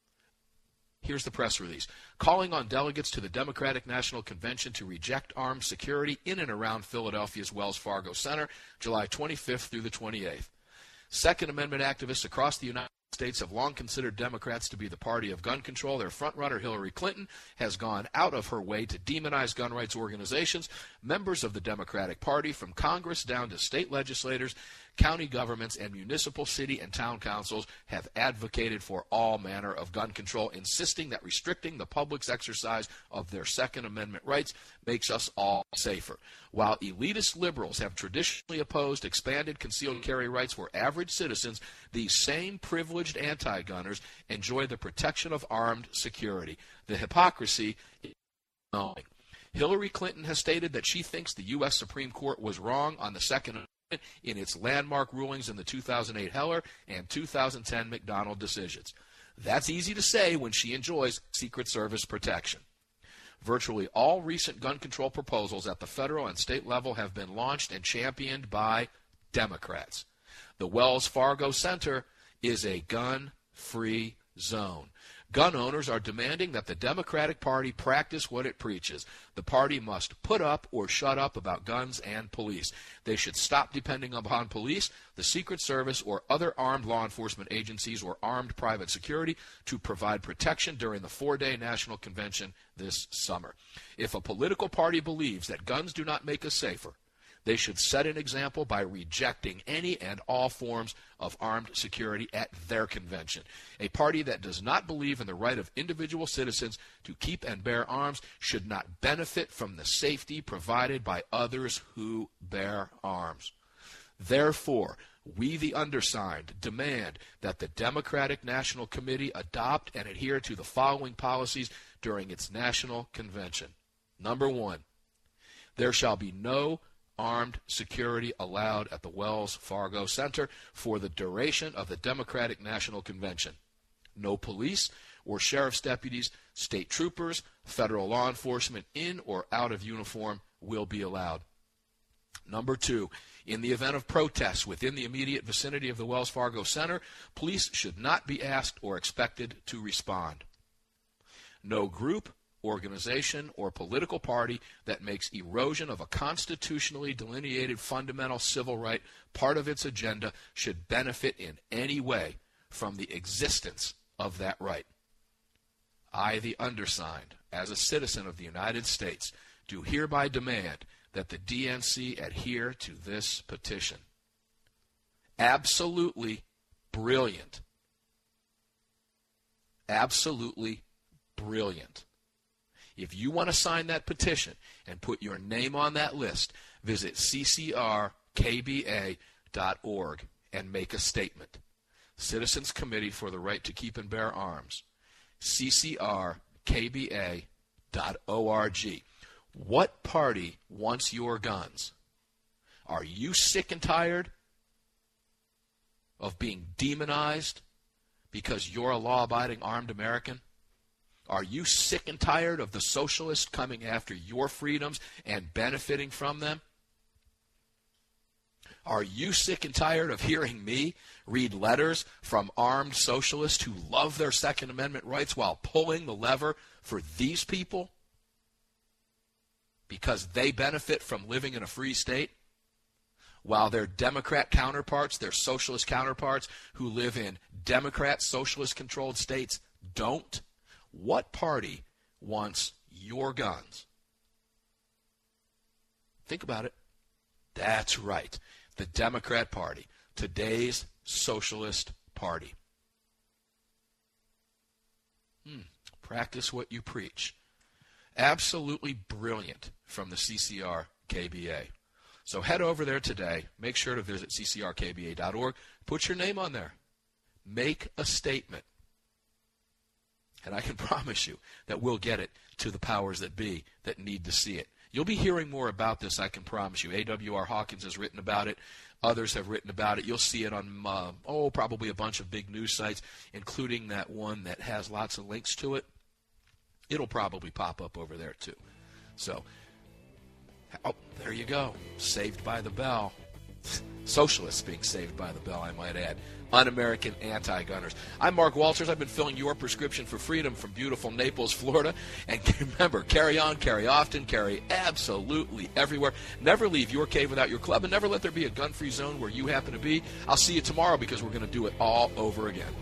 Speaker 2: here's the press release. Calling on delegates to the Democratic National Convention to reject armed security in and around Philadelphia's Wells Fargo Center, July 25th through the 28th. Second Amendment activists across the United States have long considered Democrats to be the party of gun control. Their frontrunner, Hillary Clinton, has gone out of her way to demonize gun rights organizations. Members of the Democratic Party, from Congress down to state legislators, county governments, and municipal city and town councils, have advocated for all manner of gun control, insisting that restricting the public's exercise of their Second Amendment rights makes us all safer. While elitist liberals have traditionally opposed expanded concealed carry rights for average citizens, these same privileged anti-gunners enjoy the protection of armed security. The hypocrisy is knowing. Hillary Clinton has stated that she thinks the U.S. Supreme Court was wrong on the Second Amendment in its landmark rulings in the 2008 Heller and 2010 McDonald decisions. That's easy to say when she enjoys Secret Service protection. Virtually all recent gun control proposals at the federal and state level have been launched and championed by Democrats. The Wells Fargo Center is a gun-free zone. Gun owners are demanding that the Democratic Party practice what it preaches. The party must put up or shut up about guns and police. They should stop depending upon police, the Secret Service, or other armed law enforcement agencies or armed private security to provide protection during the 4-day national convention this summer. If a political party believes that guns do not make us safer, they should set an example by rejecting any and all forms of armed security at their convention. A party that does not believe in the right of individual citizens to keep and bear arms should not benefit from the safety provided by others who bear arms. Therefore, we, the undersigned, demand that the Democratic National Committee adopt and adhere to the following policies during its national convention. Number 1, there shall be no armed security allowed at the Wells Fargo Center for the duration of the Democratic National Convention. No police or sheriff's deputies, state troopers, federal law enforcement in or out of uniform will be allowed. Number 2, in the event of protests within the immediate vicinity of the Wells Fargo Center, police should not be asked or expected to respond. No group, organization, or political party that makes erosion of a constitutionally delineated fundamental civil right part of its agenda should benefit in any way from the existence of that right. I, the undersigned, as a citizen of the United States, do hereby demand that the DNC adhere to this petition. Absolutely brilliant. Absolutely brilliant. If you want to sign that petition and put your name on that list, visit ccrkba.org and make a statement. Citizens Committee for the Right to Keep and Bear Arms, ccrkba.org. What party wants your guns? Are you sick and tired of being demonized because you're a law-abiding armed American? Are you sick and tired of the socialists coming after your freedoms and benefiting from them? Are you sick and tired of hearing me read letters from armed socialists who love their Second Amendment rights while pulling the lever for these people because they benefit from living in a free state, while their Democrat counterparts, their socialist counterparts who live in Democrat socialist-controlled states don't? What party wants your guns? Think about it. That's right. The Democrat Party, today's socialist party. Practice what you preach. Absolutely brilliant from the CCR-KBA. So head over there today. Make sure to visit ccrkba.org. Put your name on there. Make a statement. And I can promise you that we'll get it to the powers that be that need to see it. You'll be hearing more about this, I can promise you. A.W.R. Hawkins has written about it. Others have written about it. You'll see it on, probably a bunch of big news sites, including that one that has lots of links to it. It'll probably pop up over there, too. So, there you go. Saved by the bell. Socialists being saved by the bell, I might add. Un-American anti-gunners. I'm Mark Walters. I've been filling your prescription for freedom from beautiful Naples, Florida. And remember, carry on, carry often, carry absolutely everywhere. Never leave your cave without your club, and never let there be a gun-free zone where you happen to be. I'll see you tomorrow because we're going to do it all over again.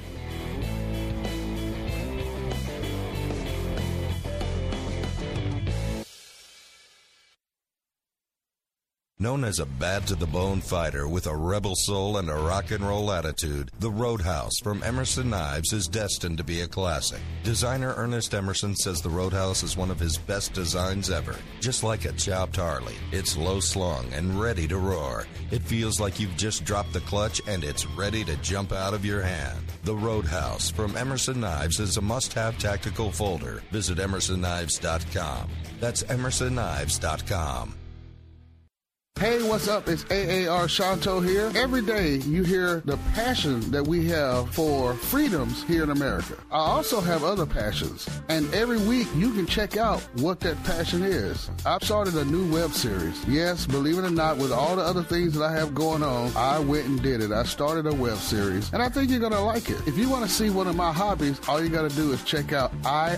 Speaker 11: Known as a bad-to-the-bone fighter with a rebel soul and a rock and roll attitude, the Roadhouse from Emerson Knives is destined to be a classic. Designer Ernest Emerson says the Roadhouse is one of his best designs ever. Just like a chopped Harley, it's low-slung and ready to roar. It feels like you've just dropped the clutch and it's ready to jump out of your hand. The Roadhouse from Emerson Knives is a must-have tactical folder. Visit emersonKnives.com. That's emersonKnives.com.
Speaker 13: Hey, what's up? It's AAR Shanto here. Every day you hear the passion that we have for freedoms here in America. I also have other passions, and every week you can check out what that passion is. I've started a new web series. Yes, believe it or not, with all the other things that I have going on, I went and did it. I started a web series, and I think you're going to like it. If you want to see one of my hobbies, all you got to do is check out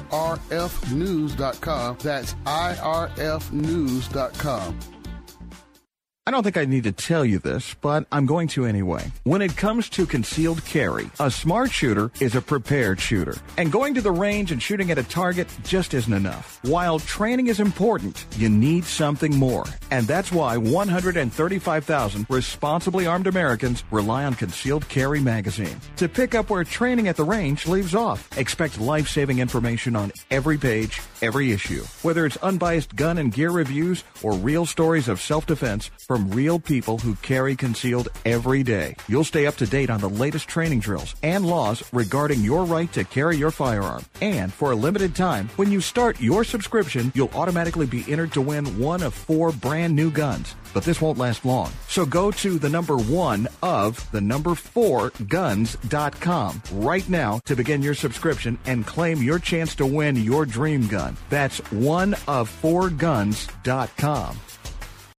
Speaker 13: irfnews.com. That's irfnews.com.
Speaker 4: I don't think I need to tell you this, but I'm going to anyway. When it comes to concealed carry, a smart shooter is a prepared shooter. And going to the range and shooting at a target just isn't enough. While training is important, you need something more. And that's why 135,000 responsibly armed Americans rely on Concealed Carry magazine to pick up where training at the range leaves off. Expect life-saving information on every page, every issue. Whether it's unbiased gun and gear reviews or real stories of self-defense from real people who carry concealed every day. You'll stay up to date on the latest training drills and laws regarding your right to carry your firearm. And for a limited time, when you start your subscription, you'll automatically be entered to win one of 4 brand new guns. But this won't last long. So go to the number 1 of the number 4 guns.com right now to begin your subscription and claim your chance to win your dream gun. That's 1of4guns.com.